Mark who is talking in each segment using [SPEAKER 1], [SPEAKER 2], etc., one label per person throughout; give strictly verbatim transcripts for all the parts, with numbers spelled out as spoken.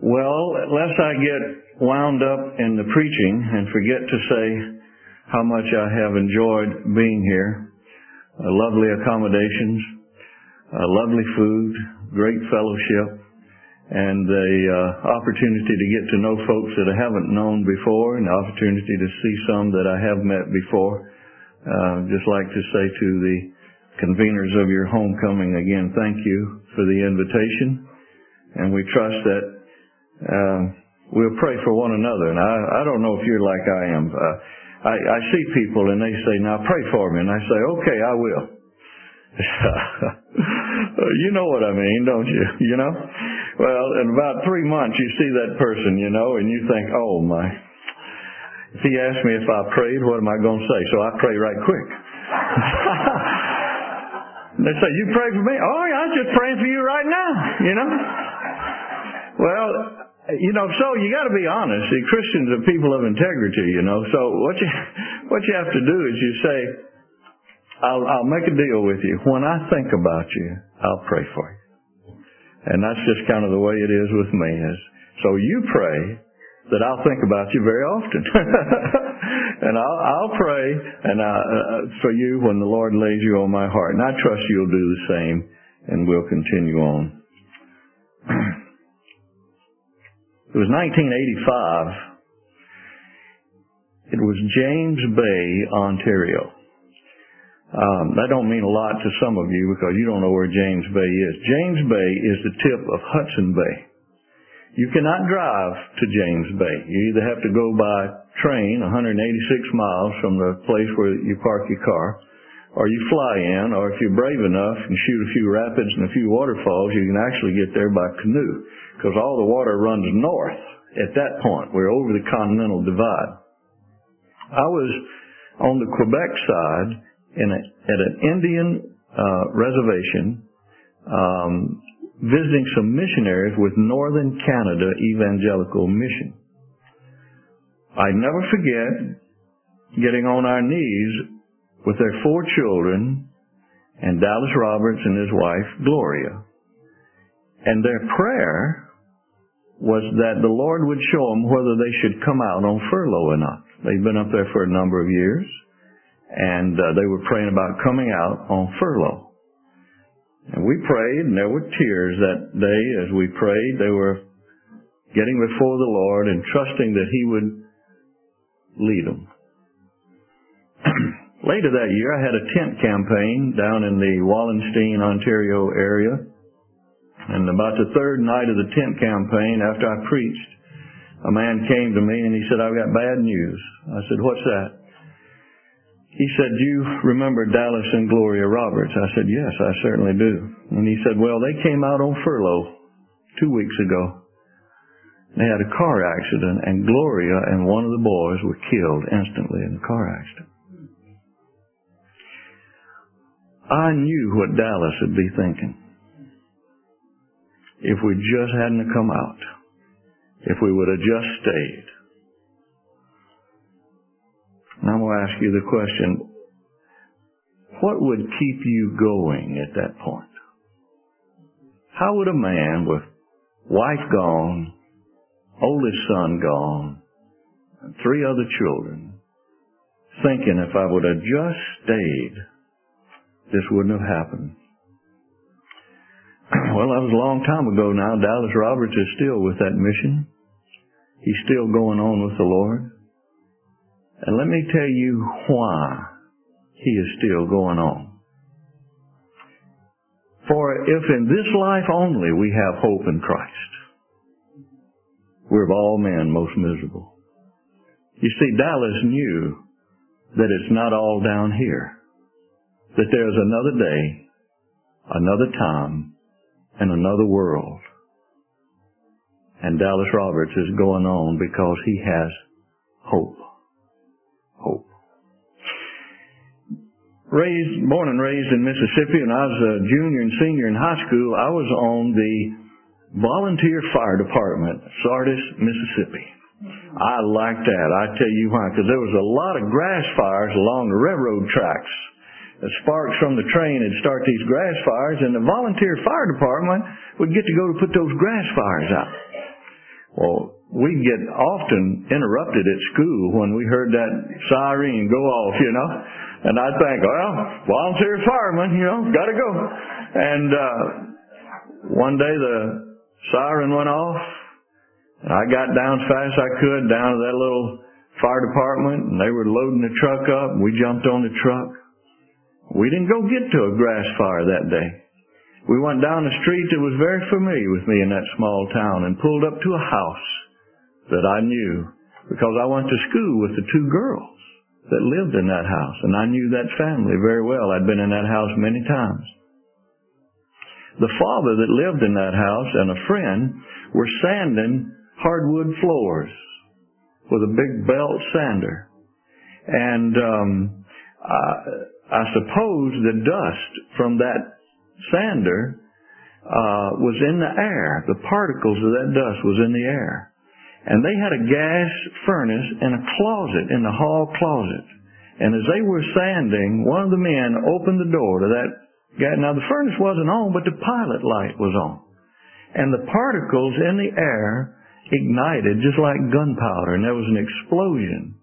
[SPEAKER 1] Well, lest I get wound up in the preaching and forget to say how much I have enjoyed being here. Uh, lovely accommodations, uh, lovely food, great fellowship, and the uh, opportunity to get to know folks that I haven't known before, and the opportunity to see some that I have met before. Uh, just like to say to the conveners of your homecoming again, thank you for the invitation, and we trust that uh, we'll pray for one another. And I, I don't know if you're like I am. Uh, I, I see people and they say, now pray for me. And I say, okay, I will. You know what I mean, don't you? You know? Well, in about three months you see that person, you know, and you think, oh my. If he asked me if I prayed, what am I going to say? So I pray right quick. They say, you pray for me? Oh, yeah, I'm just praying for you right now, you know? Well, you know, so you got to be honest. See, Christians are people of integrity, you know. So what you what you have to do is you say, I'll, I'll make a deal with you. When I think about you, I'll pray for you. And that's just kind of the way it is with me. Is so you pray that I'll think about you very often, and I'll, I'll pray and I, uh, for you when the Lord lays you on my heart. And I trust you'll do the same, and we'll continue on. It was nineteen eighty-five. It was James Bay, Ontario. Um, that don't mean a lot to some of you because you don't know where James Bay is. James Bay is the tip of Hudson Bay. You cannot drive to James Bay. You either have to go by train one hundred eighty-six miles from the place where you park your car, or you fly in, or if you're brave enough and shoot a few rapids and a few waterfalls, you can actually get there by canoe. Because all the water runs north at that point. We're over the Continental Divide. I was on the Quebec side in a, at an Indian uh, reservation um, visiting some missionaries with Northern Canada Evangelical Mission. I never forget getting on our knees with their four children and Dallas Roberts and his wife, Gloria. And their prayer was that the Lord would show them whether they should come out on furlough or not. They'd been up there for a number of years, and uh, they were praying about coming out on furlough. And we prayed, and there were tears that day as we prayed. They were getting before the Lord and trusting that He would lead them. Later that year, I had a tent campaign down in the Wallenstein, Ontario area. And about the third night of the tent campaign, after I preached, a man came to me and he said, I've got bad news. I said, what's that? He said, do you remember Dallas and Gloria Roberts? I said, yes, I certainly do. And he said, well, they came out on furlough two weeks ago. They had a car accident, and Gloria and one of the boys were killed instantly in the car accident. I knew what Dallas would be thinking if we just hadn't come out, if we would have just stayed. And I'm going to ask you the question, what would keep you going at that point? How would a man with wife gone, oldest son gone, and three other children, thinking if I would have just stayed, this wouldn't have happened? Well, that was a long time ago now. Dallas Roberts is still with that mission. He's still going on with the Lord. And let me tell you why he is still going on. For if in this life only we have hope in Christ, we're of all men most miserable. You see, Dallas knew that it's not all down here, that there's another day, another time, and another world. And Dallas Roberts is going on because he has hope. Hope. Raised, born and raised in Mississippi, and I was a junior and senior in high school, I was on the volunteer fire department, Sardis, Mississippi. I liked that. I tell you why, because there was a lot of grass fires along the railroad tracks. The sparks from the train would start these grass fires, and the volunteer fire department would get to go to put those grass fires out. Well, we'd get often interrupted at school when we heard that siren go off, you know. And I'd think, well, volunteer fireman, you know, got to go. And uh, one day the siren went off, and I got down as fast as I could down to that little fire department, and they were loading the truck up, and we jumped on the truck. We didn't go get to a grass fire that day. We went down a street that was very familiar with me in that small town and pulled up to a house that I knew because I went to school with the two girls that lived in that house, and I knew that family very well. I'd been in that house many times. The father that lived in that house and a friend were sanding hardwood floors with a big belt sander. And um, I, I suppose the dust from that sander uh, was in the air. The particles of that dust was in the air. And they had a gas furnace in a closet, in the hall closet. And as they were sanding, one of the men opened the door to that gas. Now the furnace wasn't on, but the pilot light was on. And the particles in the air ignited just like gunpowder, and there was an explosion.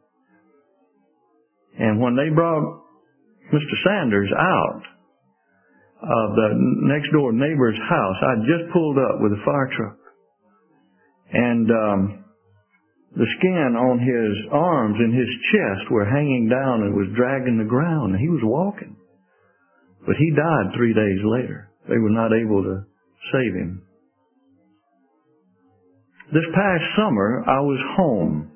[SPEAKER 1] And when they brought Mister Sanders out of the next door neighbor's house, I just pulled up with a fire truck. And um, the skin on his arms and his chest were hanging down and was dragging the ground. And he was walking. But he died three days later. They were not able to save him. This past summer, I was home.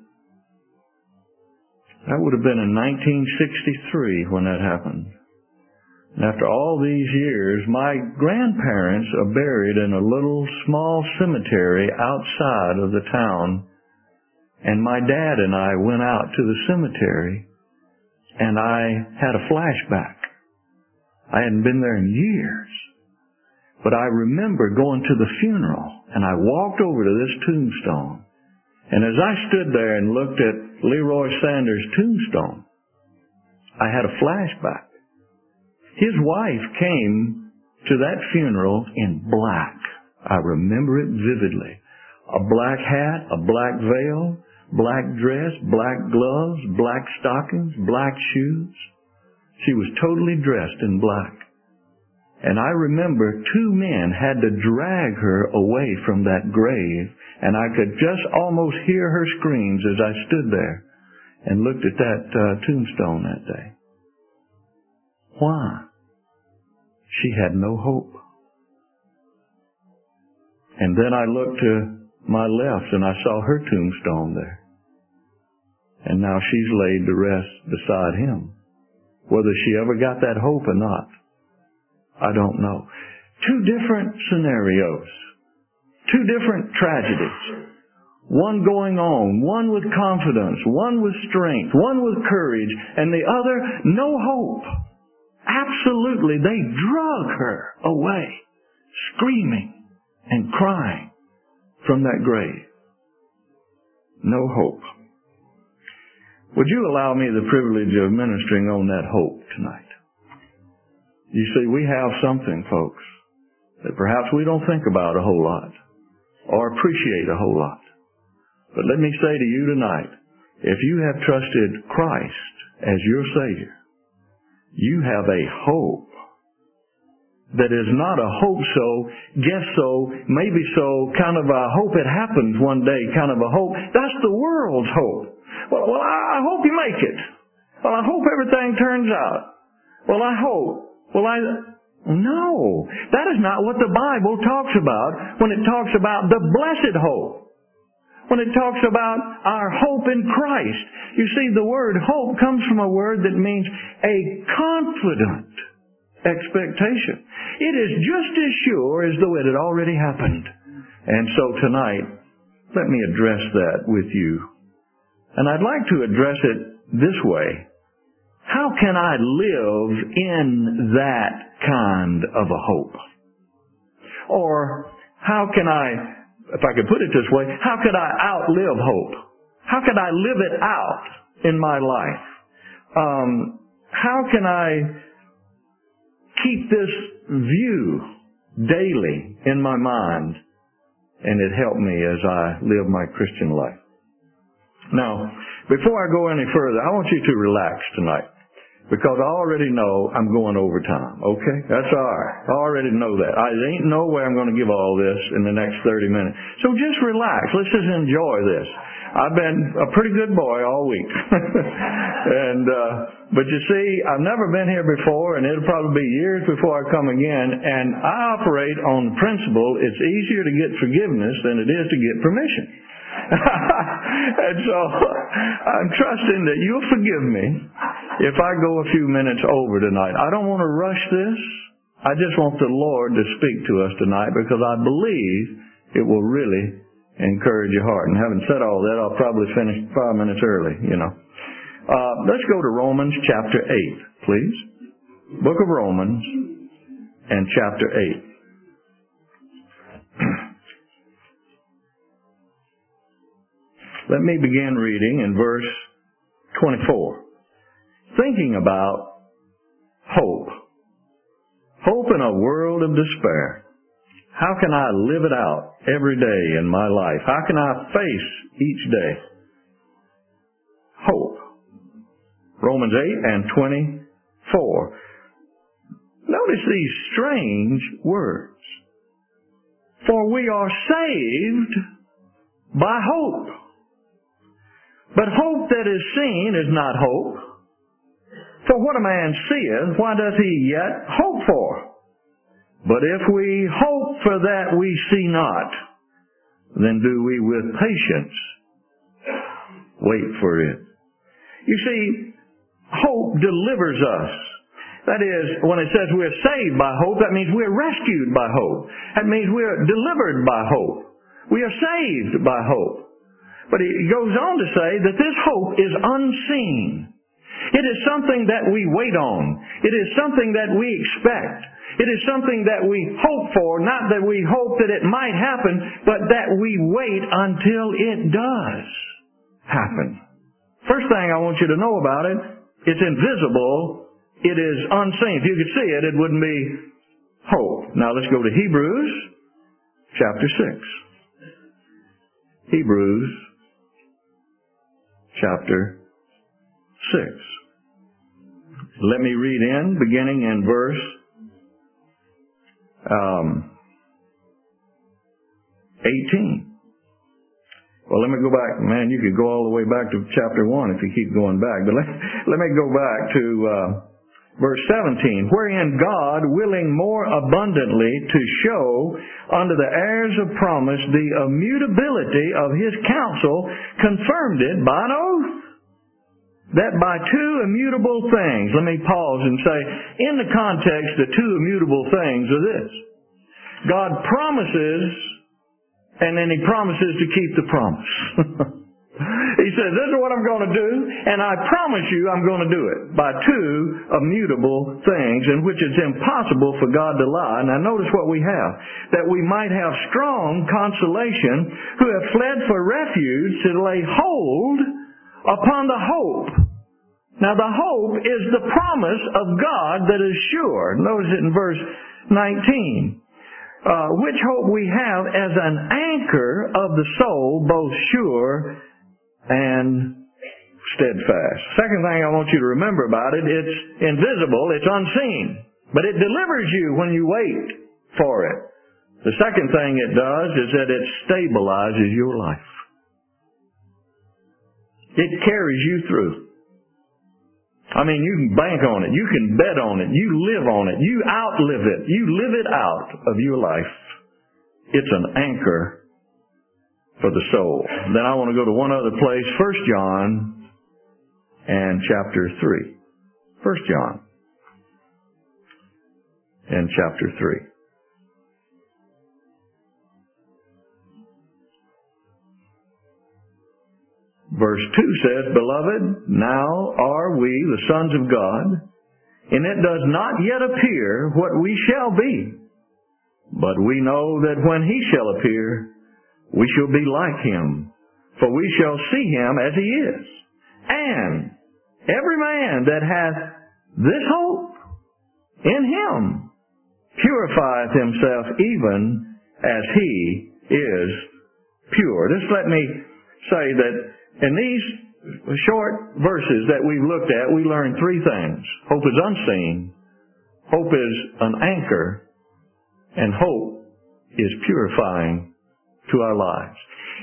[SPEAKER 1] That would have been in nineteen sixty-three when that happened. And after all these years, my grandparents are buried in a little small cemetery outside of the town. And my dad and I went out to the cemetery, and I had a flashback. I hadn't been there in years. But I remember going to the funeral, and I walked over to this tombstone. And as I stood there and looked at Leroy Sanders' tombstone, I had a flashback. His wife came to that funeral in black. I remember it vividly. A black hat, a black veil, black dress, black gloves, black stockings, black shoes. She was totally dressed in black. And I remember two men had to drag her away from that grave, and I could just almost hear her screams as I stood there and looked at that uh, tombstone that day. Why? She had no hope. And then I looked to my left and I saw her tombstone there. And now she's laid to rest beside him. Whether she ever got that hope or not, I don't know. Two different scenarios. Two different tragedies. One going on, one with confidence, one with strength, one with courage, and the other no hope. Absolutely, they drug her away, screaming and crying from that grave. No hope. Would you allow me the privilege of ministering on that hope tonight? You see, we have something, folks, that perhaps we don't think about a whole lot or appreciate a whole lot. But let me say to you tonight, if you have trusted Christ as your Savior, you have a hope that is not a hope so, guess so, maybe so, kind of a hope it happens one day kind of a hope. That's the world's hope. Well, well, I hope you make it. Well, I hope everything turns out. Well, I hope. Well, I... No. That is not what the Bible talks about when it talks about the blessed hope. When it talks about our hope in Christ. You see, the word hope comes from a word that means a confident expectation. It is just as sure as though it had already happened. And so tonight, let me address that with you. And I'd like to address it this way. How can I live in that kind of a hope? Or how can I, if I could put it this way, how could I outlive hope? How could I live it out in my life? Um, how can I keep this view daily in my mind and it helped me as I live my Christian life. Now, before I go any further, I want you to relax tonight, because I already know I'm going overtime, okay? That's all right. I already know that. I there ain't no way I'm going to give all this in the next thirty minutes. So just relax. Let's just enjoy this. I've been a pretty good boy all week. and uh, But you see, I've never been here before, and it'll probably be years before I come again, and I operate on the principle it's easier to get forgiveness than it is to get permission. And so I'm trusting that you'll forgive me if I go a few minutes over tonight. I don't want to rush this. I just want the Lord to speak to us tonight, because I believe it will really encourage your heart. And having said all that, I'll probably finish five minutes early, you know. Uh, let's go to Romans chapter eight, please. Book of Romans and chapter eight. Let me begin reading in verse twenty-four. Thinking about hope. Hope in a world of despair. How can I live it out every day in my life? How can I face each day? Hope. Romans eight and twenty-four. Notice these strange words. For we are saved by hope. But hope that is seen is not hope. For what a man seeth, why doth he yet hope for? But if we hope for that we see not, then do we with patience wait for it. You see, hope delivers us. That is, when it says we're saved by hope, that means we're rescued by hope. That means we're delivered by hope. We are saved by hope. But he goes on to say that this hope is unseen. It is something that we wait on. It is something that we expect. It is something that we hope for, not that we hope that it might happen, but that we wait until it does happen. First thing I want you to know about it, it's invisible. It is unseen. If you could see it, it wouldn't be hope. Now let's go to Hebrews chapter six. Hebrews chapter six. Let me read in, beginning in verse um, eighteen. Well, let me go back. Man, you could go all the way back to chapter one if you keep going back. But let, let me go back to uh, verse seventeen. Wherein God, willing more abundantly to show unto the heirs of promise the immutability of His counsel, confirmed it by an oath. That by two immutable things, let me pause and say, in the context, the two immutable things are this. God promises, and then He promises to keep the promise. He says, this is what I'm going to do, and I promise you I'm going to do it by two immutable things in which it's impossible for God to lie. Now notice what we have. That we might have strong consolation who have fled for refuge to lay hold upon the hope. Now the hope is the promise of God that is sure. Notice it in verse nineteen. Uh, which hope we have as an anchor of the soul, both sure and steadfast. Second thing I want you to remember about it, it's invisible, it's unseen. But it delivers you when you wait for it. The second thing it does is that it stabilizes your life. It carries you through. I mean, you can bank on it. You can bet on it. You live on it. You outlive it. You live it out of your life. It's an anchor for the soul. Then I want to go to one other place, First John and chapter three. First John and chapter three. Verse two says, Beloved, now are we the sons of God, and it does not yet appear what we shall be. But we know that when He shall appear, we shall be like Him, for we shall see Him as He is. And every man that hath this hope in Him purifieth himself even as He is pure. Just let me say that in these short verses that we've looked at, we learn three things. Hope is unseen, hope is an anchor, and hope is purifying to our lives.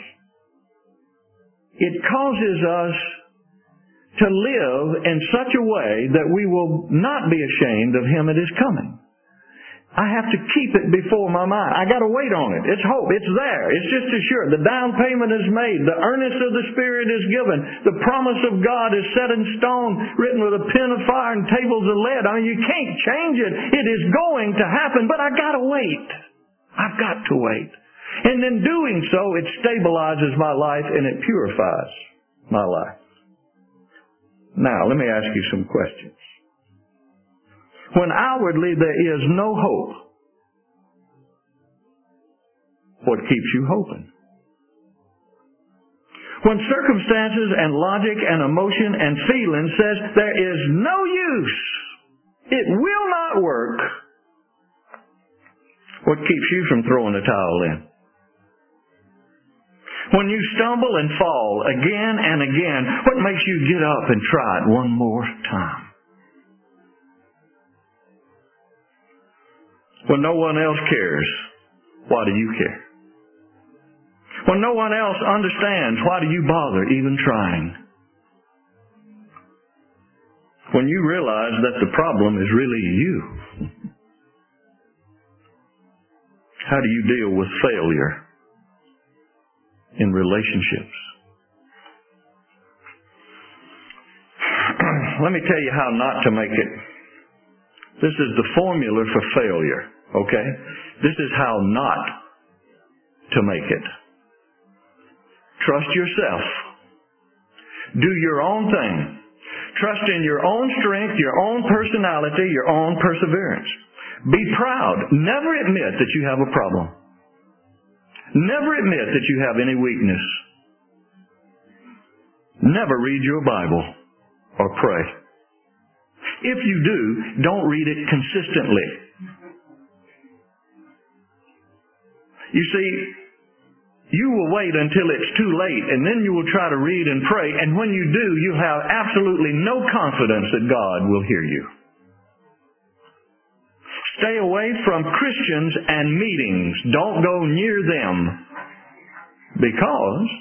[SPEAKER 1] It causes us to live in such a way that we will not be ashamed of Him at His coming. I have to keep it before my mind. I got to wait on it. It's hope. It's there. It's just assured. The down payment is made. The earnest of the Spirit is given. The promise of God is set in stone, written with a pen of fire and tables of lead. I mean, you can't change it. It is going to happen, but I got to wait. I've got to wait. And in doing so, it stabilizes my life and it purifies my life. Now, let me ask you some questions. When outwardly there is no hope, what keeps you hoping? When circumstances and logic and emotion and feeling says there is no use, it will not work, what keeps you from throwing the towel in? When you stumble and fall again and again, what makes you get up and try it one more time? When no one else cares, why do you care? When no one else understands, why do you bother even trying? When you realize that the problem is really you. How do you deal with failure in relationships? Let me tell you how not to make it. This is the formula for failure, okay? This is how not to make it. Trust yourself. Do your own thing. Trust in your own strength, your own personality, your own perseverance. Be proud. Never admit that you have a problem. Never admit that you have any weakness. Never read your Bible or pray. If you do, don't read it consistently. You see, you will wait until it's too late, and then you will try to read and pray, and when you do, you'll have absolutely no confidence that God will hear you. Stay away from Christians and meetings. Don't go near them, because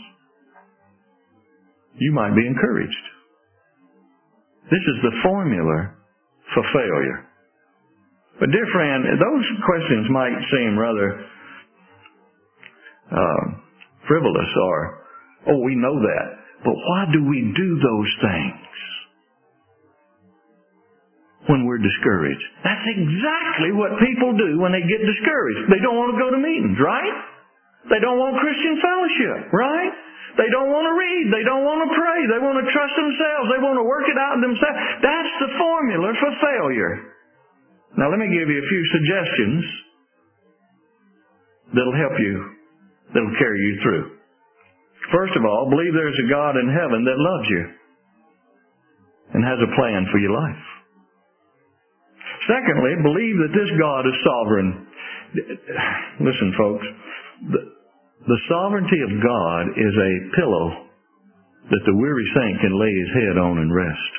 [SPEAKER 1] you might be encouraged. This is the formula for failure. But dear friend, those questions might seem rather uh, frivolous or, oh, we know that. But why do we do those things when we're discouraged? That's exactly what people do when they get discouraged. They don't want to go to meetings, right? They don't want Christian fellowship, right? They don't want to read. They don't want to pray. They want to trust themselves. They want to work it out themselves. That's the formula for failure. Now, let me give you a few suggestions that'll help you, that'll carry you through. First of all, believe there's a God in heaven that loves you and has a plan for your life. Secondly, believe that this God is sovereign. Listen, folks. The, The sovereignty of God is a pillow that the weary saint can lay his head on and rest.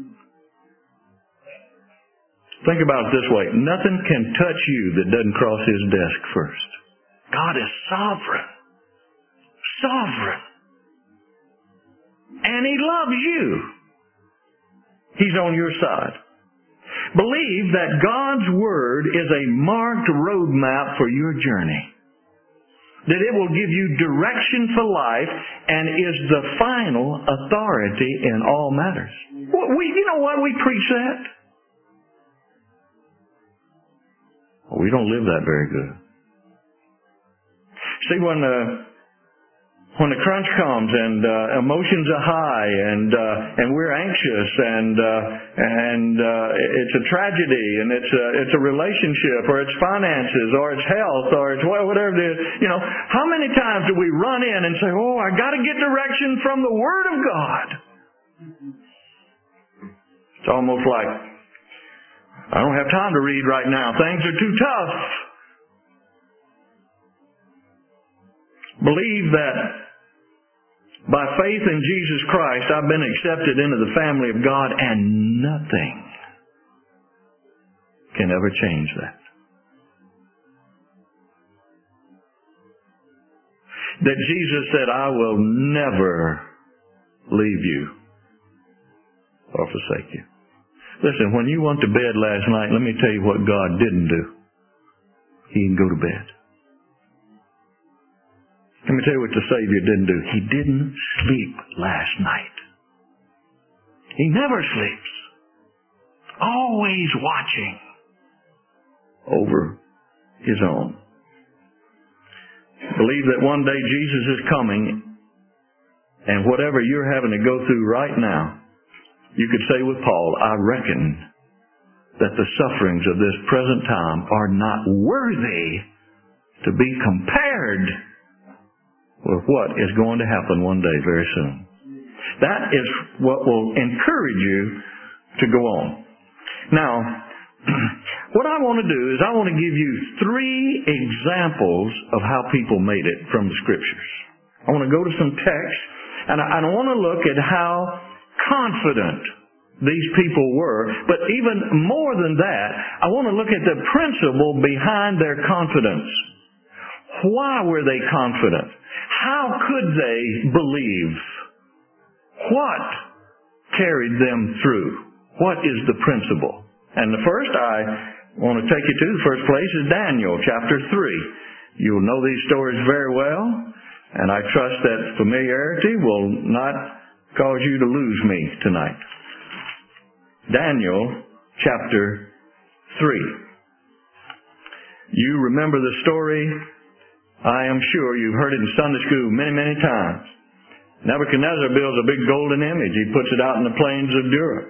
[SPEAKER 1] Think about it this way. Nothing can touch you that doesn't cross His desk first. God is sovereign. Sovereign. And He loves you. He's on your side. Believe that God's Word is a marked roadmap for your journey. That it will give you direction for life and is the final authority in all matters. We, you know what? We preach that. Well, we don't live that very good. See, when the when the crunch comes and uh, emotions are high and uh, and we're anxious and uh, and uh, it's a tragedy and it's a, it's a relationship or it's finances or it's health or it's whatever it is, you know, how many times do we run in and say, oh, I got to get direction from the Word of God? It's almost like, I don't have time to read right now. Things are too tough. Believe that by faith in Jesus Christ, I've been accepted into the family of God, and nothing can ever change that. That Jesus said, I will never leave you or forsake you. Listen, when you went to bed last night, let me tell you what God didn't do. He didn't go to bed. Let me tell you what the Savior didn't do. He didn't sleep last night. He never sleeps. Always watching over His own. Believe that one day Jesus is coming, and whatever you're having to go through right now, you could say with Paul, I reckon that the sufferings of this present time are not worthy to be compared with what is going to happen one day very soon. That is what will encourage you to go on. Now, what I want to do is I want to give you three examples of how people made it from the Scriptures. I want to go to some text, and I, I want to look at how confident these people were. But even more than that, I want to look at the principle behind their confidence. Why were they confident? How could they believe? What carried them through? What is the principle? And the first I want to take you to, the first place is Daniel chapter three. You'll know these stories very well, and I trust that familiarity will not cause you to lose me tonight. Daniel chapter three. You remember the story. I am sure you've heard it in Sunday school many, many times. Nebuchadnezzar builds a big golden image. He puts it out in the plains of Dura.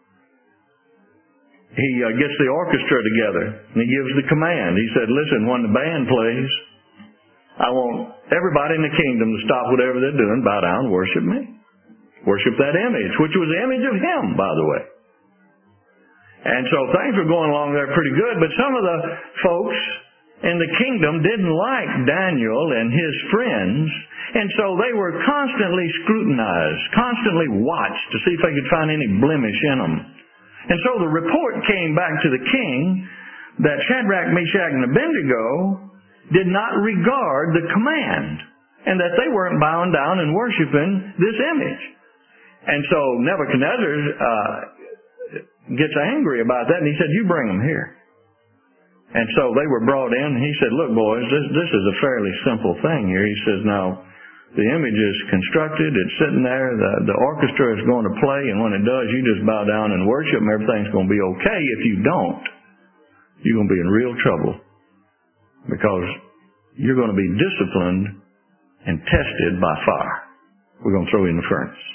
[SPEAKER 1] He uh, gets the orchestra together, and he gives the command. He said, listen, when the band plays, I want everybody in the kingdom to stop whatever they're doing, bow down, worship me. Worship that image, which was the image of him, by the way. And so things were going along there pretty good, but some of the folks in the kingdom didn't like Daniel and his friends, and so they were constantly scrutinized, constantly watched to see if they could find any blemish in them. And so the report came back to the king that Shadrach, Meshach, and Abednego did not regard the command, and that they weren't bowing down and worshiping this image. And so Nebuchadnezzar uh, gets angry about that, and he said, you bring them here. And so they were brought in, and he said, look, boys, this, this is a fairly simple thing here. He says, now, the image is constructed, it's sitting there, the, the orchestra is going to play, and when it does, you just bow down and worship, and everything's going to be okay. If you don't, you're going to be in real trouble, because you're going to be disciplined and tested by fire. We're going to throw you in the furnace.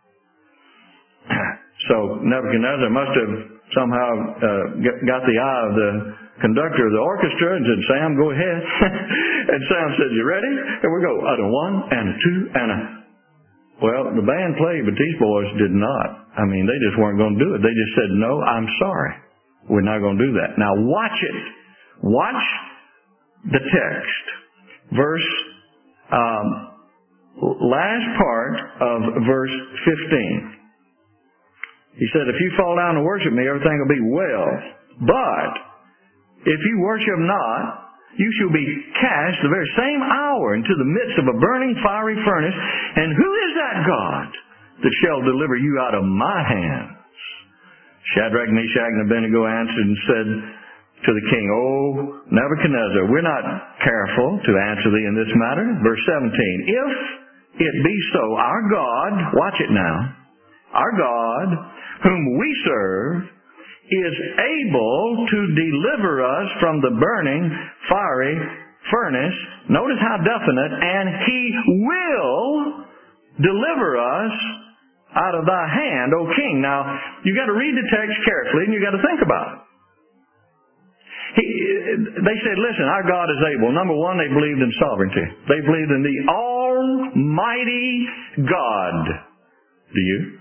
[SPEAKER 1] So Nebuchadnezzar must have somehow uh, got the eye of the conductor of the orchestra and said, Sam, go ahead. And Sam said, you ready? Here we go. Out of one and a two and a... Well, the band played, but these boys did not. I mean, they just weren't going to do it. They just said, no, I'm sorry. We're not going to do that. Now watch it. Watch the text. Verse, um, last part of verse fifteen. He said, if you fall down and worship me, everything will be well. But if you worship not, you shall be cast the very same hour into the midst of a burning fiery furnace. And who is that God that shall deliver you out of my hands? Shadrach, Meshach, and Abednego answered and said to the king, O Nebuchadnezzar, we're not careful to answer thee in this matter. Verse seventeen, if it be so, our God, watch it now, our God, whom we serve, is able to deliver us from the burning, fiery furnace. Notice how definite. And He will deliver us out of thy hand, O king. Now, you got to read the text carefully, and you got to think about it. He, they said, listen, our God is able. Number one, they believed in sovereignty. They believed in the Almighty God. Do you?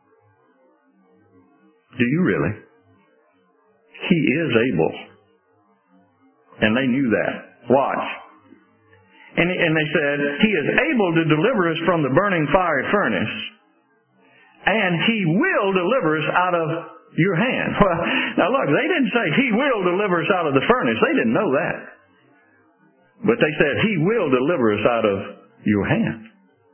[SPEAKER 1] Do you really? He is able. And they knew that. Watch. And, and they said, He is able to deliver us from the burning fiery furnace, and He will deliver us out of your hand. Well, now look, they didn't say He will deliver us out of the furnace. They didn't know that. But they said He will deliver us out of your hand.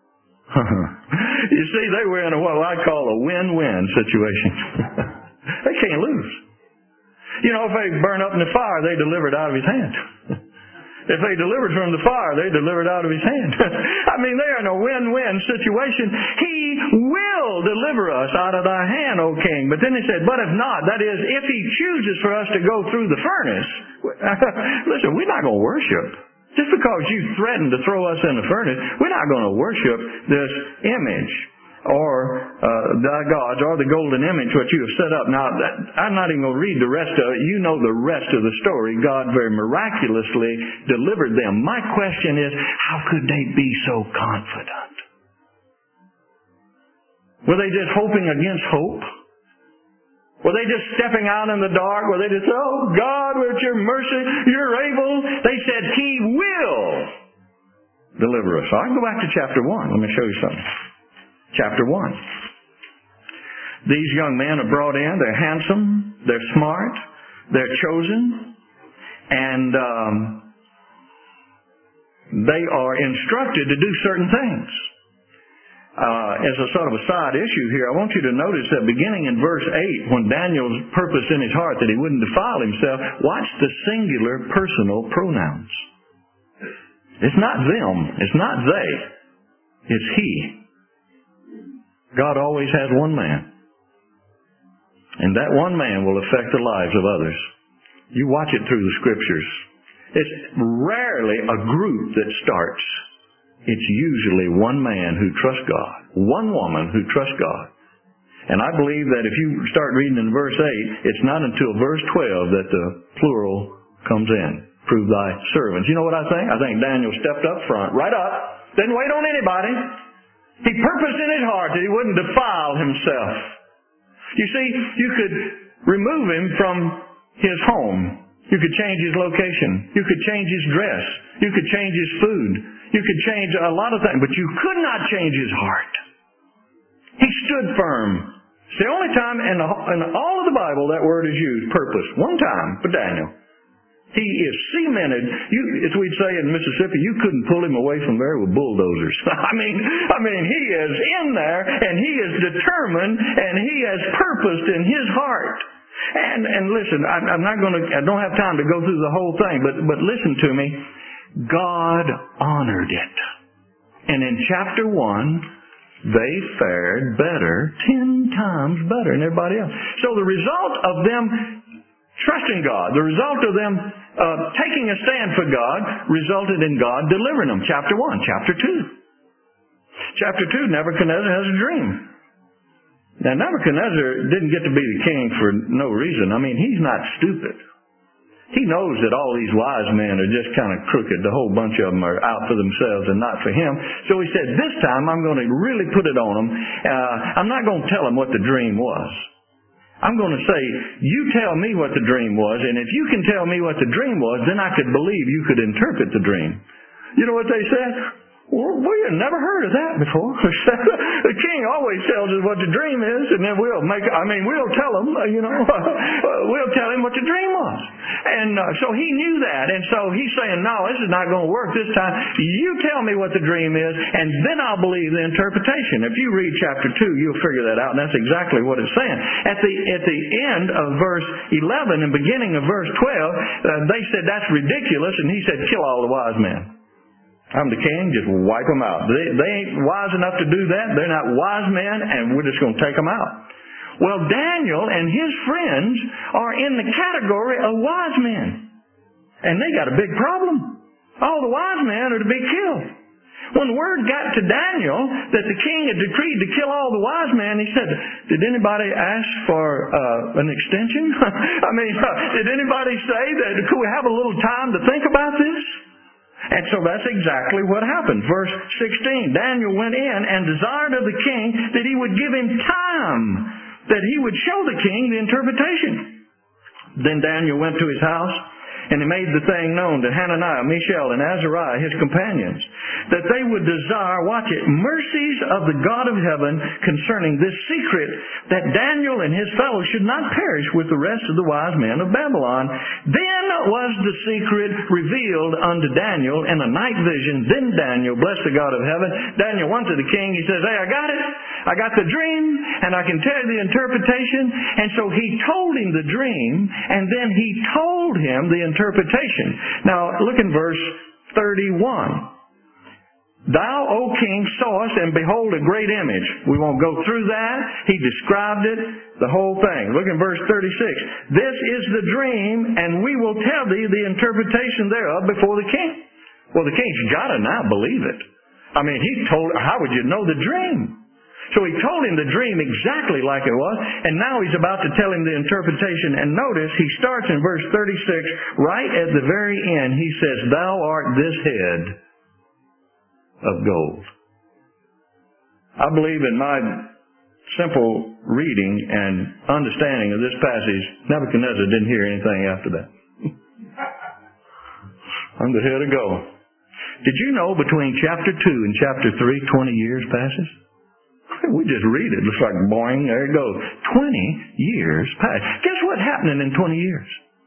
[SPEAKER 1] You see, they were in a, what I call a win-win situation. They can't lose. You know, if they burn up in the fire, they deliver it out of His hand. If they delivered from the fire, they delivered out of His hand. I mean, they're in a win-win situation. He will deliver us out of thy hand, O king. But then he said, but if not, that is, if He chooses for us to go through the furnace, listen, we're not going to worship. Just because you threatened to throw us in the furnace, we're not going to worship this image or uh, thy gods or the golden image which you have set up. Now, that, I'm not even going to read the rest of it. You know the rest of the story. God very miraculously delivered them. My question is, how could they be so confident? Were they just hoping against hope? Were they just stepping out in the dark? Were they just, oh, God, with your mercy, you're able? They said, He will deliver us. So I can go back to chapter one. Let me show you something. Chapter one. These young men are brought in. They're handsome. They're smart. They're chosen. And um, they are instructed to do certain things. Uh, as a sort of a side issue here, I want you to notice that beginning in verse eight, when Daniel's purpose in his heart that he wouldn't defile himself, watch the singular personal pronouns. It's not them. It's not they. It's He. God always has one man. And that one man will affect the lives of others. You watch it through the Scriptures. It's rarely a group that starts. It's usually one man who trusts God, one woman who trusts God. And I believe that if you start reading in verse eight, it's not until verse twelve that the plural comes in. Prove thy servants. You know what I think? I think Daniel stepped up front, right up, didn't wait on anybody. He purposed in his heart that he wouldn't defile himself. You see, you could remove him from his home. You could change his location. You could change his dress. You could change his food. You could change a lot of things, but you could not change his heart. He stood firm. It's the only time in, the, in all of the Bible that word is used, purpose. One time for Daniel. He is cemented. You, as we'd say in Mississippi, you couldn't pull him away from there with bulldozers. I mean, I mean, he is in there, and he is determined, and he has purposed in his heart. And, and listen, I, I'm not going to. I don't have time to go through the whole thing, but but listen to me. God honored it, and in chapter one, they fared better, ten times better than everybody else. So the result of them trusting God, the result of them uh, taking a stand for God, resulted in God delivering them. Chapter one, chapter two. Chapter two, Nebuchadnezzar has a dream. Now, Nebuchadnezzar didn't get to be the king for no reason. I mean, he's not stupid. He knows that all these wise men are just kind of crooked. The whole bunch of them are out for themselves and not for him. So he said, this time I'm going to really put it on them. Uh, I'm not going to tell them what the dream was. I'm going to say, you tell me what the dream was, and if you can tell me what the dream was, then I could believe you could interpret the dream. You know what they said? Well, we have never heard of that before. The king always tells us what the dream is, and then we'll make, I mean, we'll tell him, you know, we'll tell him what the dream was. And uh, so he knew that, and so he's saying, no, this is not going to work this time. You tell me what the dream is, and then I'll believe the interpretation. If you read chapter two, you'll figure that out, and that's exactly what it's saying. At the, at the end of verse eleven and beginning of verse twelve, uh, they said, that's ridiculous, and he said, kill all the wise men. I'm the king, just wipe them out. They, they ain't wise enough to do that. They're not wise men, and we're just going to take them out. Well, Daniel and his friends are in the category of wise men. And they got a big problem. All the wise men are to be killed. When word got to Daniel that the king had decreed to kill all the wise men, he said, did anybody ask for uh, an extension? I mean, uh, did anybody say that, could we have a little time to think about this? And so that's exactly what happened. Verse sixteen, Daniel went in and desired of the king that he would give him time, that he would show the king the interpretation. Then Daniel went to his house And he made the thing known to Hananiah, Mishael, and Azariah, his companions, that they would desire, watch it, mercies of the God of heaven concerning this secret, that Daniel and his fellows should not perish with the rest of the wise men of Babylon. Then was the secret revealed unto Daniel in a night vision. Then Daniel blessed the God of heaven. Daniel went to the king. He says, hey, I got it. I got the dream, and I can tell you the interpretation. And so he told him the dream, and then he told him the interpretation. Now, look in verse thirty-one. Thou, O king, sawest, and behold, a great image. We won't go through that. He described it, the whole thing. Look in verse thirty-six. This is the dream, and we will tell thee the interpretation thereof before the king. Well, the king's got to now believe it. I mean, he told, how would you know the dream? So he told him the dream exactly like it was, and now he's about to tell him the interpretation. And notice, he starts in verse thirty-six, right at the very end, he says, Thou art this head of gold. I believe in my simple reading and understanding of this passage, Nebuchadnezzar didn't hear anything after that. I'm the head of gold. Did you know between chapter two and chapter three, twenty years passes? We just read it. It looks like boing, there it goes. twenty years pass. Guess what happened in twenty years?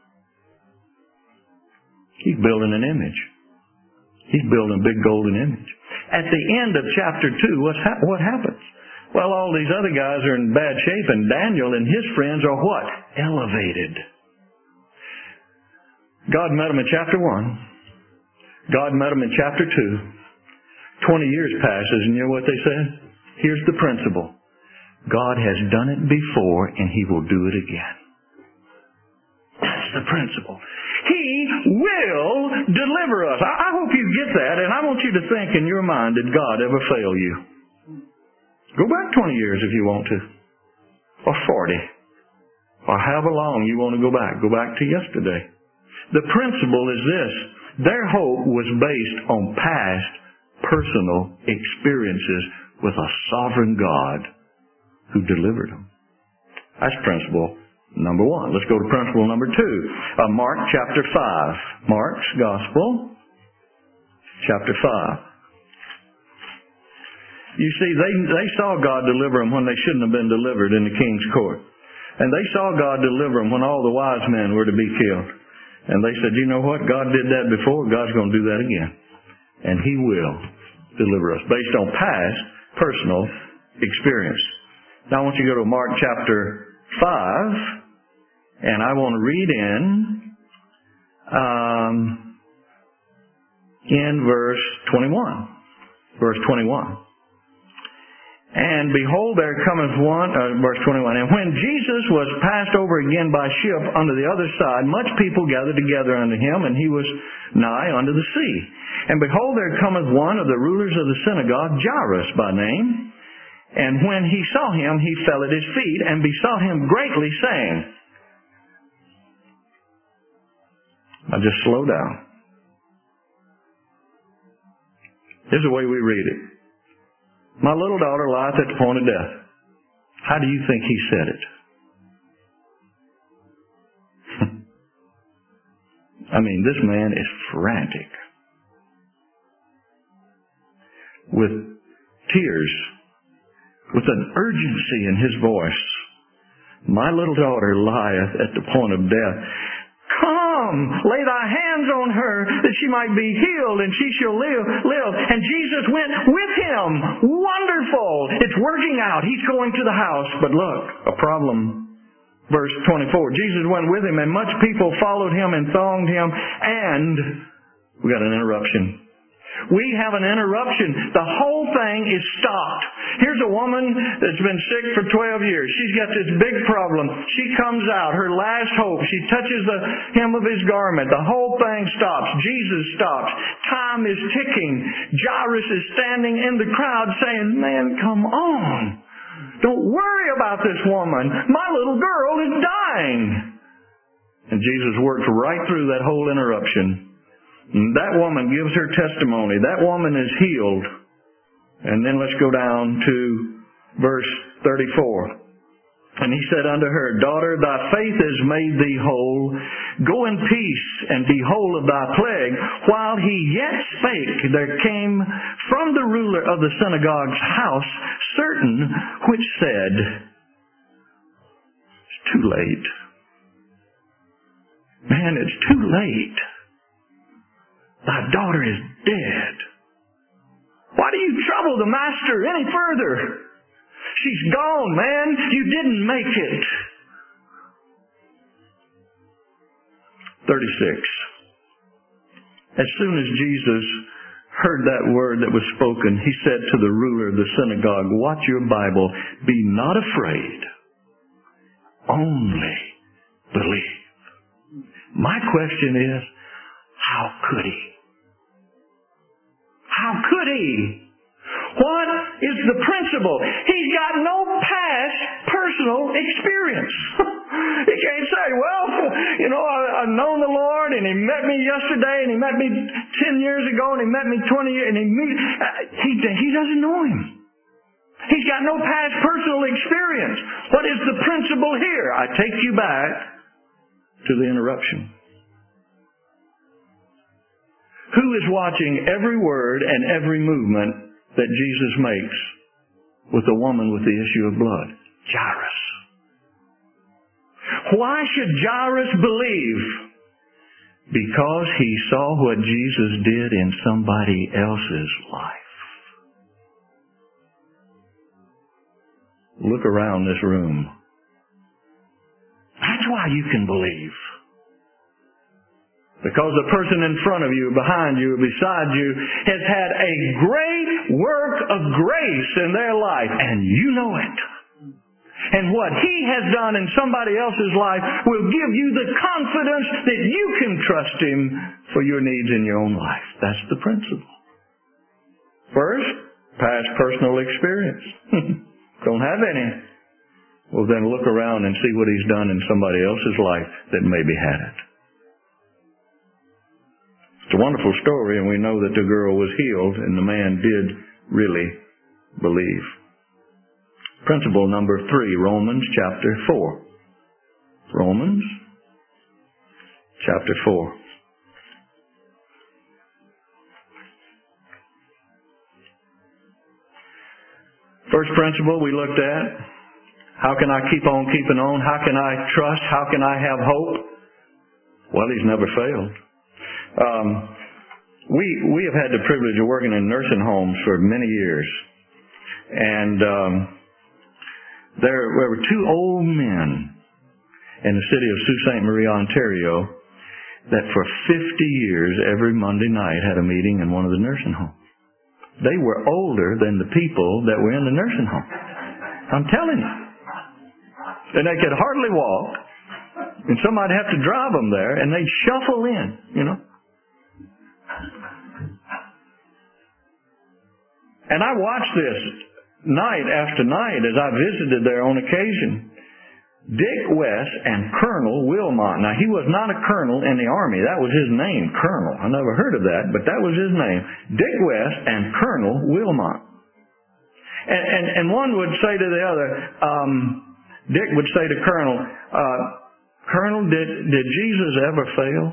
[SPEAKER 1] He's building an image. He's building a big golden image. At the end of chapter two, what's ha- what happens? Well, all these other guys are in bad shape, and Daniel and his friends are what? Elevated. God met them in chapter one. God met them in chapter two. twenty years passes, and you know what they said? Here's the principle. God has done it before, and He will do it again. That's the principle. He will deliver us. I hope you get that, and I want you to think in your mind, did God ever fail you? Go back twenty years if you want to. Or forty. Or however long you want to go back. Go back to yesterday. The principle is this. Their hope was based on past personal experiences with a sovereign God who delivered them. That's principle number one. Let's go to principle number two. Uh, Mark chapter five. Mark's Gospel, chapter five. You see, they, they saw God deliver them when they shouldn't have been delivered in the king's court. And they saw God deliver them when all the wise men were to be killed. And they said, you know what? God did that before. God's going to do that again. And He will deliver us based on past personal experience. Now I want you to go to Mark chapter five, and I want to read in um, in verse twenty-one. Verse twenty-one. And behold, there cometh one, uh, verse twenty-one, and when Jesus was passed over again by ship unto the other side, much people gathered together unto Him, and He was nigh unto the sea. And behold, there cometh one of the rulers of the synagogue, Jairus by name. And when he saw Him, he fell at His feet, and besought Him greatly, saying, now just slow down. Here's the way we read it. My little daughter lieth at the point of death. How do you think He said it? I mean, this man is frantic. With tears, with an urgency in his voice. My little daughter lieth at the point of death. Come, lay thy hands on her, that she might be healed, and she shall live. live. And Jesus went with him. Wonderful. It's working out. He's going to the house. But look, a problem. Verse twenty-four. Jesus went with him, and much people followed him and thronged him. And we got an interruption. We have an interruption. The whole thing is stopped. Here's a woman that's been sick for twelve years. She's got this big problem. She comes out, her last hope. She touches the hem of His garment. The whole thing stops. Jesus stops. Time is ticking. Jairus is standing in the crowd saying, man, come on. Don't worry about this woman. My little girl is dying. And Jesus works right through that whole interruption. That woman gives her testimony. That woman is healed. And then let's go down to verse thirty-four. And he said unto her, Daughter, thy faith has made thee whole. Go in peace, and be whole of thy plague. While he yet spake, there came from the ruler of the synagogue's house certain which said, It's too late. Man, it's too late. Thy daughter is dead. Why do you trouble the master any further? She's gone, man. You didn't make it. thirty-six. As soon as Jesus heard that word that was spoken, he said to the ruler of the synagogue, Watch your Bible. Be not afraid. Only believe. My question is, how could he? How could he? What is the principle? He's got no past personal experience. He can't say, well, you know, I, I've known the Lord, and He met me yesterday, and He met me ten years ago, and He met me twenty years, and He meet, uh, he, he doesn't know Him. He's got no past personal experience. What is the principle here? I take you back to the interruption. Who is watching every word and every movement that Jesus makes with the woman with the issue of blood? Jairus. Why should Jairus believe? Because he saw what Jesus did in somebody else's life. Look around this room. That's why you can believe. Because the person in front of you, behind you, beside you, has had a great work of grace in their life, and you know it. And what he has done in somebody else's life will give you the confidence that you can trust him for your needs in your own life. That's the principle. First, past personal experience. Don't have any. Well, then look around and see what he's done in somebody else's life that maybe had it. It's a wonderful story, and we know that the girl was healed, and the man did really believe. Principle number three, Romans chapter four. Romans chapter four. First principle we looked at, how can I keep on keeping on? How can I trust? How can I have hope? Well, he's never failed. Um, we we have had the privilege of working in nursing homes for many years. And um, there, there were two old men in the city of Sault Ste. Marie, Ontario, that for fifty years, every Monday night, had a meeting in one of the nursing homes. They were older than the people that were in the nursing home. I'm telling you. And they could hardly walk. And somebody'd have to drive them there, and they'd shuffle in, you know. And I watched this night after night as I visited there on occasion. Dick West and Colonel Wilmot. Now, he was not a colonel in the Army. That was his name, Colonel. I never heard of that, but that was his name. Dick West and Colonel Wilmot. And, and, and one would say to the other, um, Dick would say to Colonel, uh, Colonel, did, did Jesus ever fail?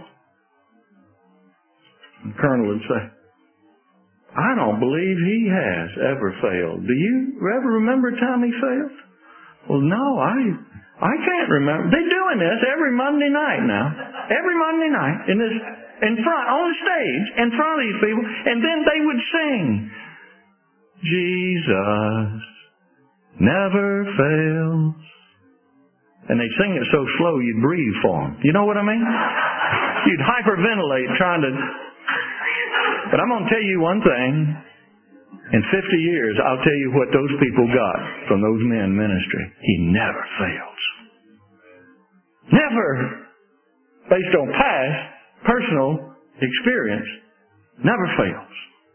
[SPEAKER 1] And Colonel would say, I don't believe he has ever failed. Do you ever remember a time he failed? Well, no, I I can't remember. They're doing this every Monday night now. Every Monday night in this in front on the stage in front of these people, and then they would sing, Jesus never fails. And they sing it so slow you'd breathe for them. You know what I mean? You'd hyperventilate trying to. But I'm going to tell you one thing. In fifty years, I'll tell you what those people got from those men ministry. He never fails. Never. Based on past, personal experience, never fails.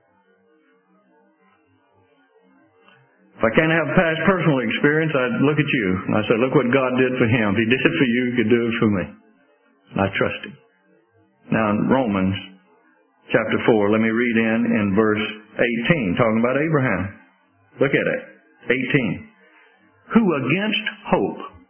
[SPEAKER 1] If I can't have past personal experience, I'd look at you and I'd say, look what God did for him. If he did it for you, he could do it for me. And I trust him. Now in Romans chapter four, let me read in in verse eighteen, talking about Abraham. Look at it. eighteen. Who against hope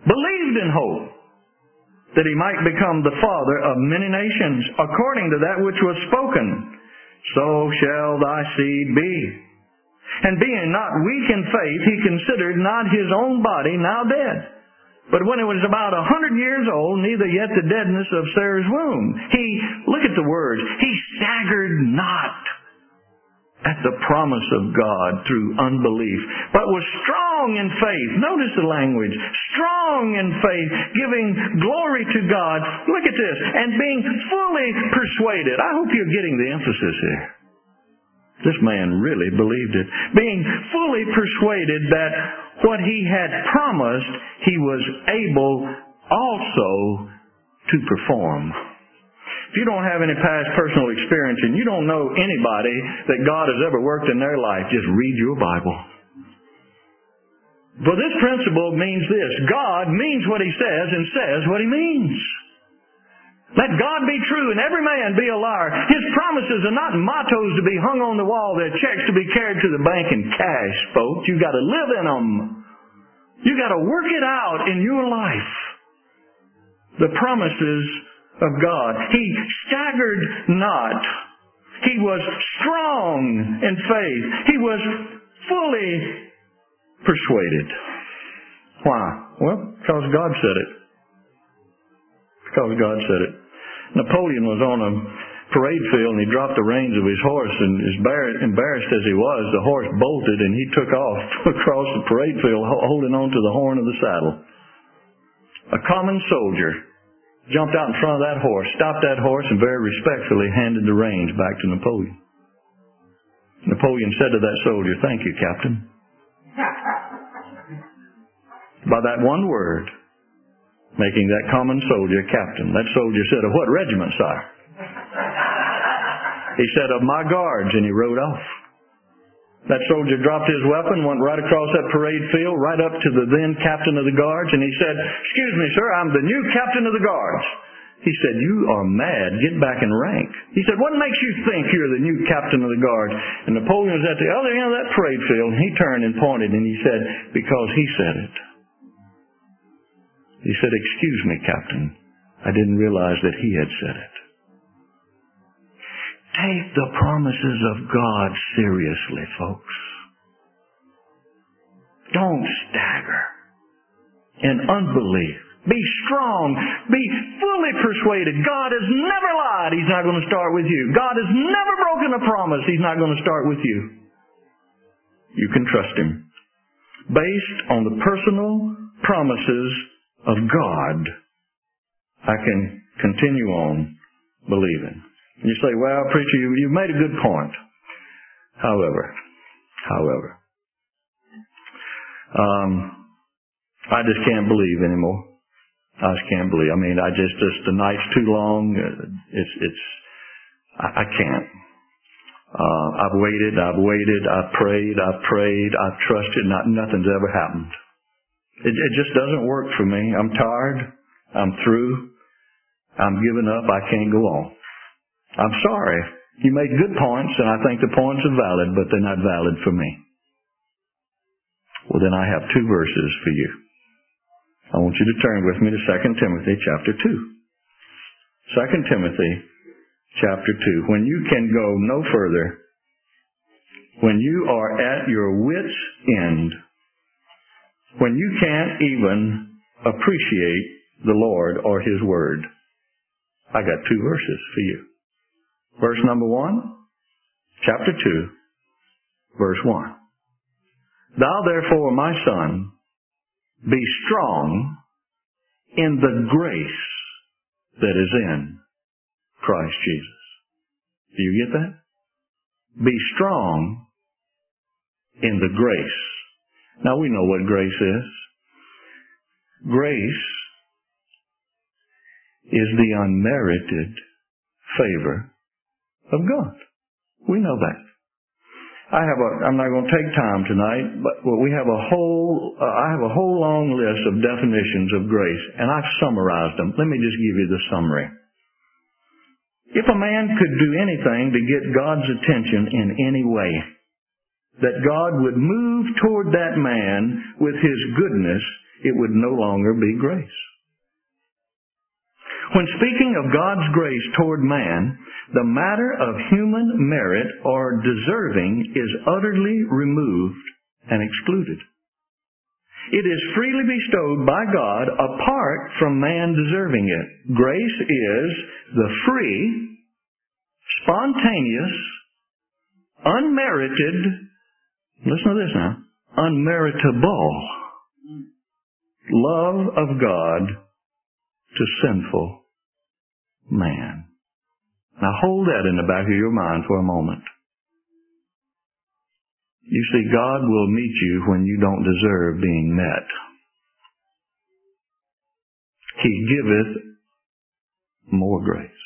[SPEAKER 1] believed in hope, that he might become the father of many nations, according to that which was spoken, so shall thy seed be. And being not weak in faith, he considered not his own body now dead. But when it was about a hundred years old, neither yet the deadness of Sarah's womb, he, look at the words, he staggered not at the promise of God through unbelief, but was strong in faith. Notice the language. Strong in faith, giving glory to God. Look at this. And being fully persuaded. I hope you're getting the emphasis here. This man really believed it. Being fully persuaded that what he had promised, he was able also to perform. If you don't have any past personal experience and you don't know anybody that God has ever worked in their life, just read your Bible. For this principle means this: God means what He says and says what He means. Let God be true and every man be a liar. His promises are not mottos to be hung on the wall. They're checks to be carried to the bank in cash, folks. You've got to live in them. You've got to work it out in your life. The promises of God. He staggered not. He was strong in faith. He was fully persuaded. Why? Well, because God said it. Because God said it. Napoleon was on a parade field and he dropped the reins of his horse, and as embarrassed as he was, the horse bolted and he took off across the parade field holding on to the horn of the saddle. A common soldier jumped out in front of that horse, stopped that horse, and very respectfully handed the reins back to Napoleon. Napoleon said to that soldier, "Thank you, Captain." By that one word, making that common soldier captain. That soldier said, "Of what regiment, sire?" He said, "Of my guards," and he rode off. That soldier dropped his weapon, went right across that parade field, right up to the then captain of the guards, and he said, "Excuse me, sir, I'm the new captain of the guards." He said, "You are mad. Get back in rank." He said, "What makes you think you're the new captain of the guards?" And Napoleon was at the other end of that parade field, and he turned and pointed, and he said, "Because he said it." He said, "Excuse me, Captain. I didn't realize that he had said it." Take the promises of God seriously, folks. Don't stagger in unbelief. Be strong. Be fully persuaded. God has never lied. He's not going to start with you. God has never broken a promise. He's not going to start with you. You can trust Him. Based on the personal promises of God, I can continue on believing. You say, "Well, preacher, you, you've made a good point." However, however, um, I just can't believe anymore. I just can't believe. I mean, I just, just the night's too long. It's, it's, I, I can't. Uh, I've waited, I've waited, I've prayed, I've prayed, I've trusted. Not nothing's ever happened. It, it just doesn't work for me. I'm tired. I'm through. I'm giving up. I can't go on. I'm sorry. You made good points, and I think the points are valid, but they're not valid for me. Well, then I have two verses for you. I want you to turn with me to Second Timothy chapter two. Second Timothy chapter two. When you can go no further, when you are at your wit's end, when you can't even appreciate the Lord or His Word, I got two verses for you. Verse number one, chapter two, verse one. "Thou therefore, my son, be strong in the grace that is in Christ Jesus." Do you get that? Be strong in the grace. Now we know what grace is. Grace is the unmerited favor of God. We know that. I have a, I'm not going to take time tonight, but well, we have a whole, uh, I have a whole long list of definitions of grace, and I've summarized them. Let me just give you the summary. If a man could do anything to get God's attention in any way, that God would move toward that man with His goodness, it would no longer be grace. When speaking of God's grace toward man, the matter of human merit or deserving is utterly removed and excluded. It is freely bestowed by God apart from man deserving it. Grace is the free, spontaneous, unmerited, listen to this now, unmeritable love of God to sinful man. Now hold that in the back of your mind for a moment. You see, God will meet you when you don't deserve being met. He giveth more grace.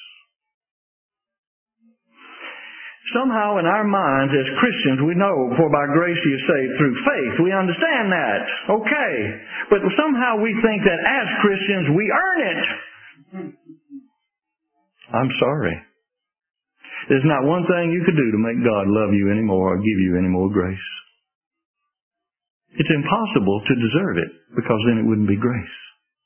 [SPEAKER 1] Somehow in our minds as Christians we know, for by grace you are saved through faith. We understand that. Okay. But somehow we think that as Christians we earn it. I'm sorry. There's not one thing you could do to make God love you anymore or give you any more grace. It's impossible to deserve it, because then it wouldn't be grace.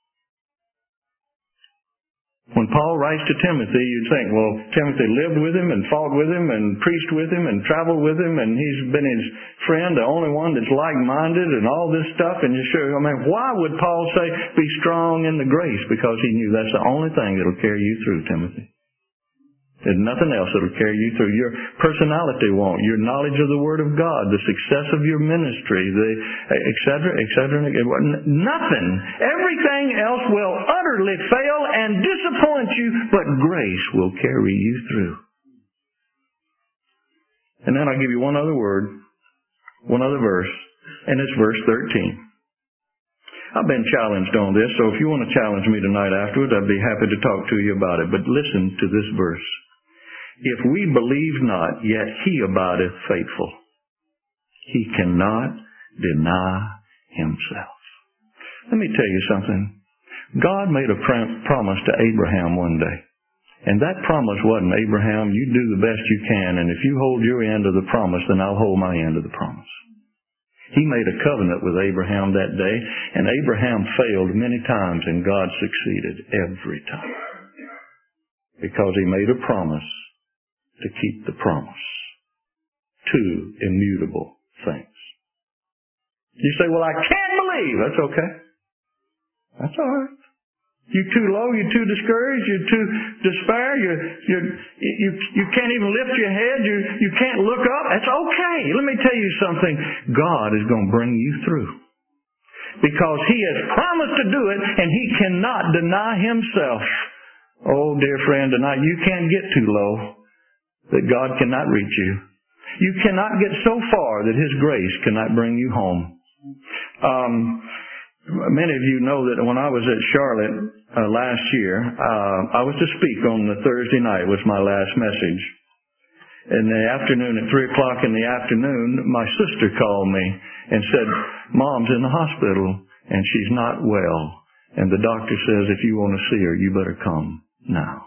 [SPEAKER 1] When Paul writes to Timothy, you'd think, well, Timothy lived with him and fought with him and preached with him and traveled with him, and he's been his friend, the only one that's like-minded and all this stuff. And you sure, I mean, why would Paul say, be strong in the grace? Because he knew that's the only thing that'll carry you through, Timothy. There's nothing else that'll carry you through. Your personality won't. Your knowledge of the Word of God, the success of your ministry, the et cetera, et cetera. Nothing. Everything else will utterly fail and disappoint you, but grace will carry you through. And then I'll give you one other word, one other verse, and it's verse thirteen. I've been challenged on this, so if you want to challenge me tonight afterwards, I'd be happy to talk to you about it. But listen to this verse. If we believe not, yet he abideth faithful. He cannot deny himself. Let me tell you something. God made a promise to Abraham one day. And that promise wasn't, Abraham, you do the best you can, and if you hold your end of the promise, then I'll hold my end of the promise. He made a covenant with Abraham that day, and Abraham failed many times, and God succeeded every time. Because he made a promise to keep the promise. Two immutable things. You say, well, I can't believe. That's okay. That's all right. You're too low, you're too discouraged, you're too despair, you're, you're, you you can't even lift your head, you, you can't look up. That's okay. Let me tell you something. God is going to bring you through. Because he has promised to do it, and he cannot deny himself. Oh, dear friend, tonight you can't get too low that God cannot reach you. You cannot get so far that his grace cannot bring you home. Um... Many of you know that when I was at Charlotte uh, last year, uh, I was to speak on the Thursday night, was my last message. In the afternoon, at three o'clock in the afternoon, my sister called me and said, Mom's in the hospital and she's not well. And the doctor says, if you want to see her, you better come now.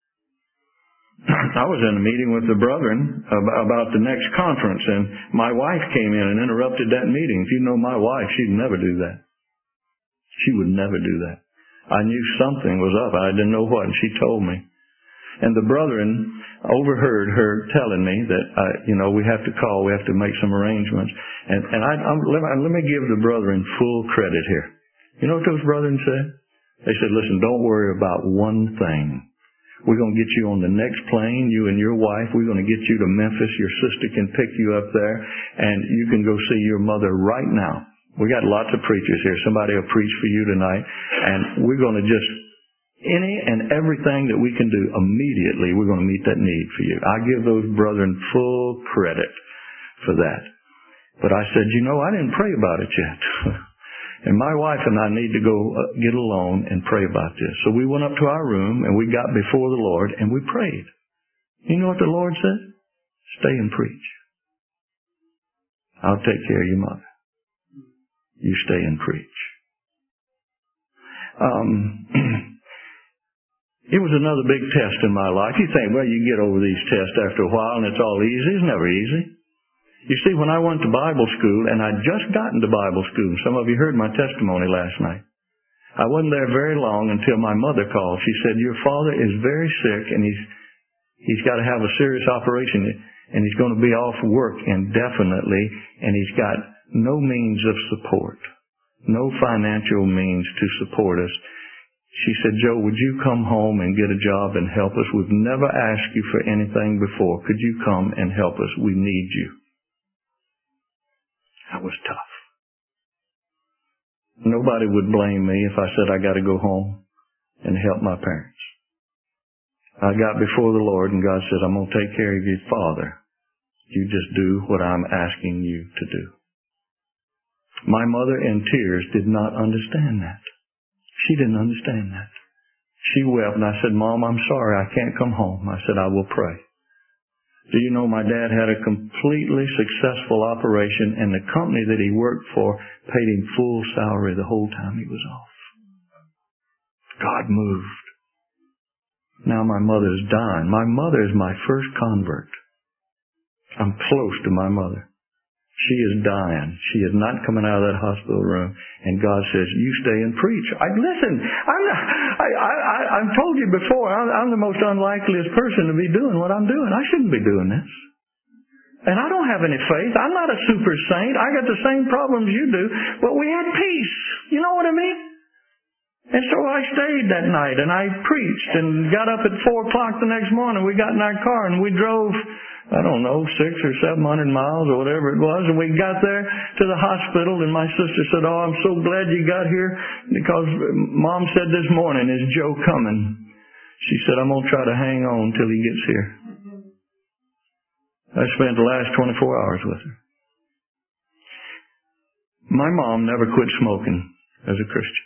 [SPEAKER 1] I was in a meeting with the brethren about the next conference, and my wife came in and interrupted that meeting. If you know my wife, she'd never do that. She would never do that. I knew something was up. I didn't know what, and she told me. And the brethren overheard her telling me that, uh, you know, we have to call, we have to make some arrangements. And, and I, I'm, let, me, let me give the brethren full credit here. You know what those brethren said? They said, listen, don't worry about one thing. We're going to get you on the next plane, you and your wife. We're going to get you to Memphis. Your sister can pick you up there, and you can go see your mother right now. We got lots of preachers here. Somebody will preach for you tonight. And we're going to just, any and everything that we can do immediately, we're going to meet that need for you. I give those brethren full credit for that. But I said, you know, I didn't pray about it yet. And my wife and I need to go get alone and pray about this. So we went up to our room and we got before the Lord and we prayed. You know what the Lord said? Stay and preach. I'll take care of your mother. You stay and preach. Um, it was another big test in my life. You think, well, you get over these tests after a while and it's all easy. It's never easy. You see, when I went to Bible school, and I'd just gotten to Bible school, some of you heard my testimony last night. I wasn't there very long until my mother called. She said, your father is very sick, and he's he's got to have a serious operation, and he's going to be off work indefinitely, and he's got no means of support, no financial means to support us. She said, Joe, would you come home and get a job and help us? We've never asked you for anything before. Could you come and help us? We need you. That was tough. Nobody would blame me if I said I got to go home and help my parents. I got before the Lord and God said, I'm going to take care of your father. You just do what I'm asking you to do. My mother in tears did not understand that. She didn't understand that. She wept and I said, Mom, I'm sorry, I can't come home. I said, I will pray. Do you know my dad had a completely successful operation, and the company that he worked for paid him full salary the whole time he was off. God moved. Now my mother's dying. My mother is my first convert. I'm close to my mother. She is dying. She is not coming out of that hospital room. And God says, you stay and preach. I listen, I'm not, I, I, I, I've told you before, I'm, I'm the most unlikeliest person to be doing what I'm doing. I shouldn't be doing this. And I don't have any faith. I'm not a super saint. I got the same problems you do. But we had peace. You know what I mean? And so I stayed that night and I preached and got up at four o'clock the next morning. We got in our car and we drove, I don't know, six or seven hundred miles or whatever it was. And we got there to the hospital and my sister said, oh, I'm so glad you got here because Mom said this morning, is Joe coming? She said, I'm going to try to hang on till he gets here. I spent the last twenty-four hours with her. My mom never quit smoking as a Christian.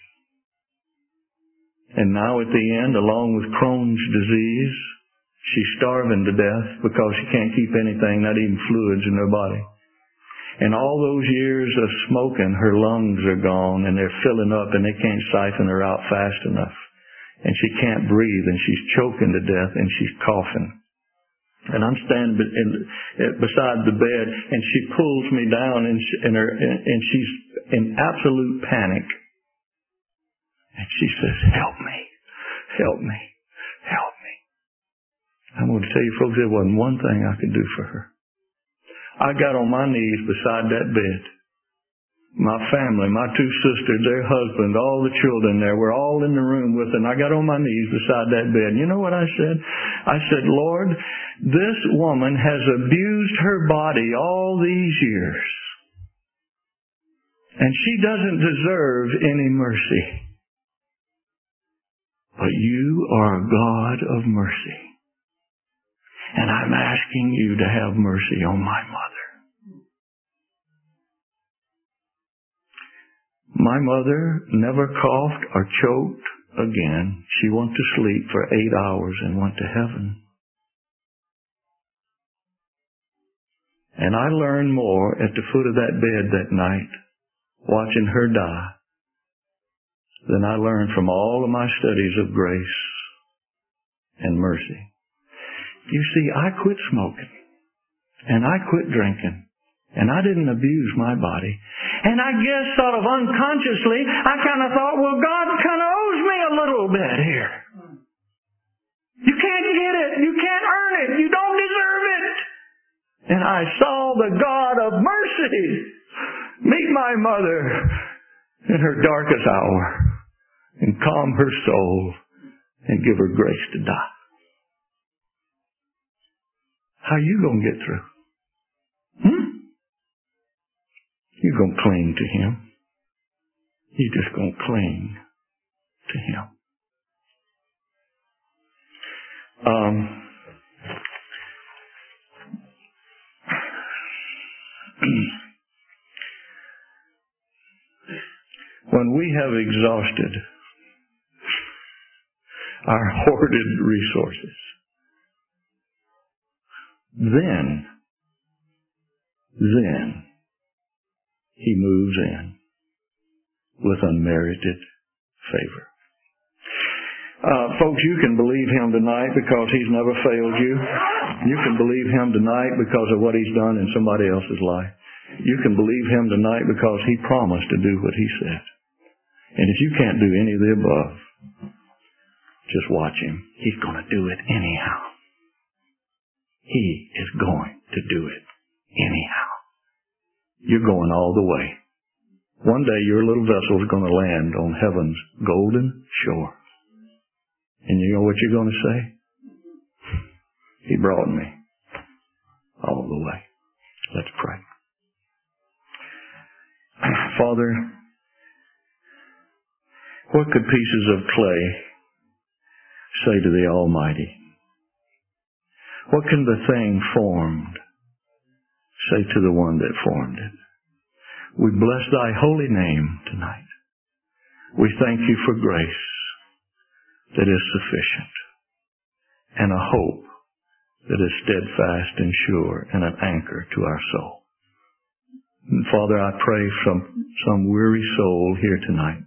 [SPEAKER 1] And now at the end, along with Crohn's disease, she's starving to death because she can't keep anything, not even fluids in her body. And all those years of smoking, her lungs are gone and they're filling up and they can't siphon her out fast enough. And she can't breathe and she's choking to death and she's coughing. And I'm standing in, beside the bed and she pulls me down and, she, and, her, and she's in absolute panic. And she says, help me, help me, help me. I'm going to tell you folks, there wasn't one thing I could do for her. I got on my knees beside that bed. My family, my two sisters, their husband, all the children there, were all in the room with her. And I got on my knees beside that bed. And you know what I said? I said, Lord, this woman has abused her body all these years. And she doesn't deserve any mercy. But you are a God of mercy. And I'm asking you to have mercy on my mother. My mother never coughed or choked again. She went to sleep for eight hours and went to heaven. And I learned more at the foot of that bed that night, watching her die, than I learned from all of my studies of grace and mercy. You see, I quit smoking, and I quit drinking, and I didn't abuse my body. And I guess sort of unconsciously, I kind of thought, well, God kind of owes me a little bit here. You can't get it. You can't earn it. You don't deserve it. And I saw the God of mercy meet my mother in her darkest hour and calm her soul and give her grace to die. How you going to get through? Hmm? You're going to cling to Him. You're just going to cling to Him. Um, when we have exhausted our hoarded resources, then, then, He moves in with unmerited favor. Uh, folks, you can believe Him tonight because He's never failed you. You can believe him tonight because of what he's done in somebody else's life. You can believe him tonight because he promised to do what he said. And if you can't do any of the above, just watch him. He's going to do it anyhow. He is going to do it anyhow. You're going all the way. One day your little vessel is going to land on heaven's golden shore. And you know what you're going to say? He brought me all the way. Let's pray. Father, what could pieces of clay say to the Almighty? What can the thing formed say to the one that formed it? We bless thy holy name tonight. We thank you for grace that is sufficient and a hope that is steadfast and sure and an anchor to our soul. And Father, I pray from some weary soul here tonight.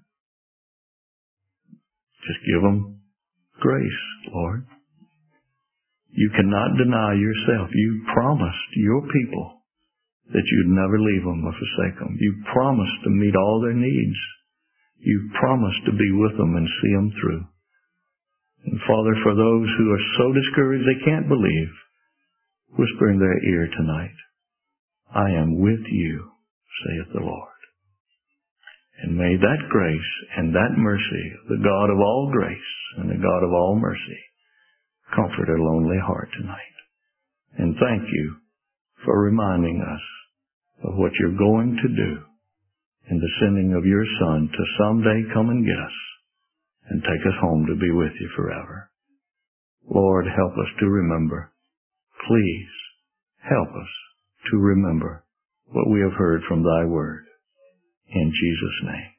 [SPEAKER 1] Just give them grace, Lord. You cannot deny yourself. You promised your people that you'd never leave them or forsake them. You promised to meet all their needs. You promised to be with them and see them through. And Father, for those who are so discouraged they can't believe, whisper in their ear tonight, I am with you, saith the Lord. And may that grace and that mercy, the God of all grace and the God of all mercy, comfort a lonely heart tonight. And thank you for reminding us of what you're going to do in the sending of your Son to someday come and get us and take us home to be with you forever. Lord, help us to remember. Please help us to remember what we have heard from thy word. In Jesus' name.